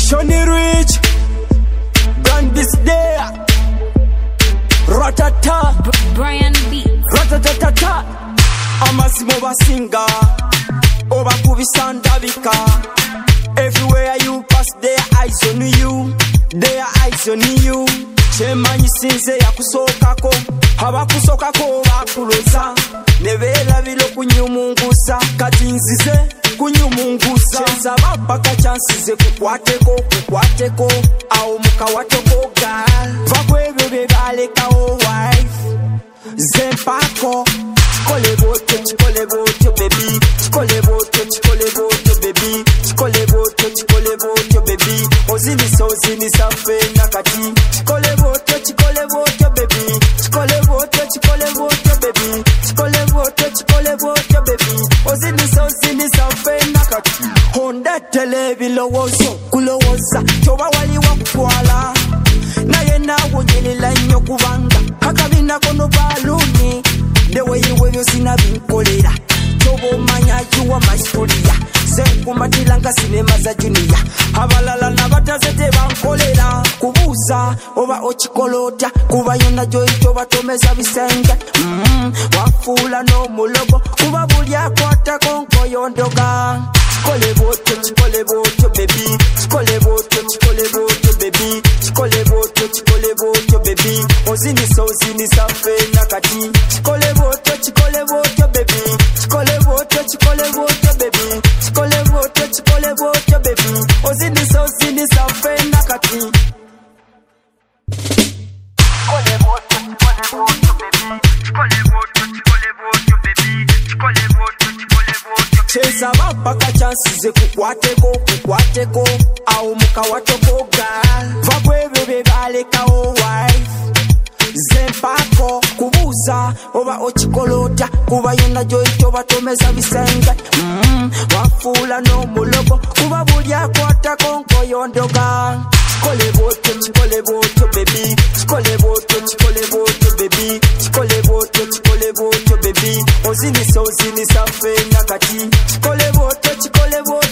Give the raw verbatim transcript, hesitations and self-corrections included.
Johnny Rich, Gun this day, Ratata, B- Brian B, Ratatatata, Amasimo Basinga, Oba Kubisanda Vika. Everywhere you pass, their eyes on you, their eyes on you. Chemanyi sinze ya kusokako, habakusokako bakuloza. Nebela bilo kunyumungusa, kati nzize kunyumungusa. Chenza bapaka chansize kukwateko, kukwateko, au mukawatoko gal. Vakwebe bebaleka o wife, zempako. Chikole boto, chikole boto baby, chikole boto, chikole boto baby, chikole boto, chikole boto baby. Ozini so ozini safe nakati. Chikole boto, chikole boto baby, chikole boto, chikole boto baby, chikole boto, chikole boto baby. Ozini so ozini safe nakati. Honda televi lowozo kulowoza, choba wali wakwala. Na yena wonyele la nyokubanga, hakabina kono baluni. The way you wear your sina binkolera, chobo manya juwa masturia. Senku matilanga sinema za junior. Habalala na batazete bankolera. Kubusa oba ochikolota, kuba yona joy choba tomeza bisenge. Mm, wafula no mulogo, kuba bulya kwata konko yondoga. Chikole boto, chikole boto baby, chikole boto, chikole boto baby, chikole boto, chikole boto baby. Ozini so ozini safe nakati. Chikole boto, chikole boto baby, chikole boto, chikole boto baby, chikole boto, chikole boto baby. Ozini so ozini safe nakati. Chikole boto, chikole boto baby, chikole boto, chikole boto baby, chikole boto, chikole boto. Cheza bapaka chansize kukwateko, kukwateko, au mukawatoko gal. Vakwebe bebaleka o wife, zempako. Kubusa oba ochikolota, kuba yona joy choba tomeza bisenge. Mm, wafula no mulogo, kuba bulya kwata konko yondoga. Chikole boto, chikole boto baby, chikole boto, chikole boto baby, chikole boto, chikole boto baby. Ozini so ozini safe nakati. Chikole boto, chikole boto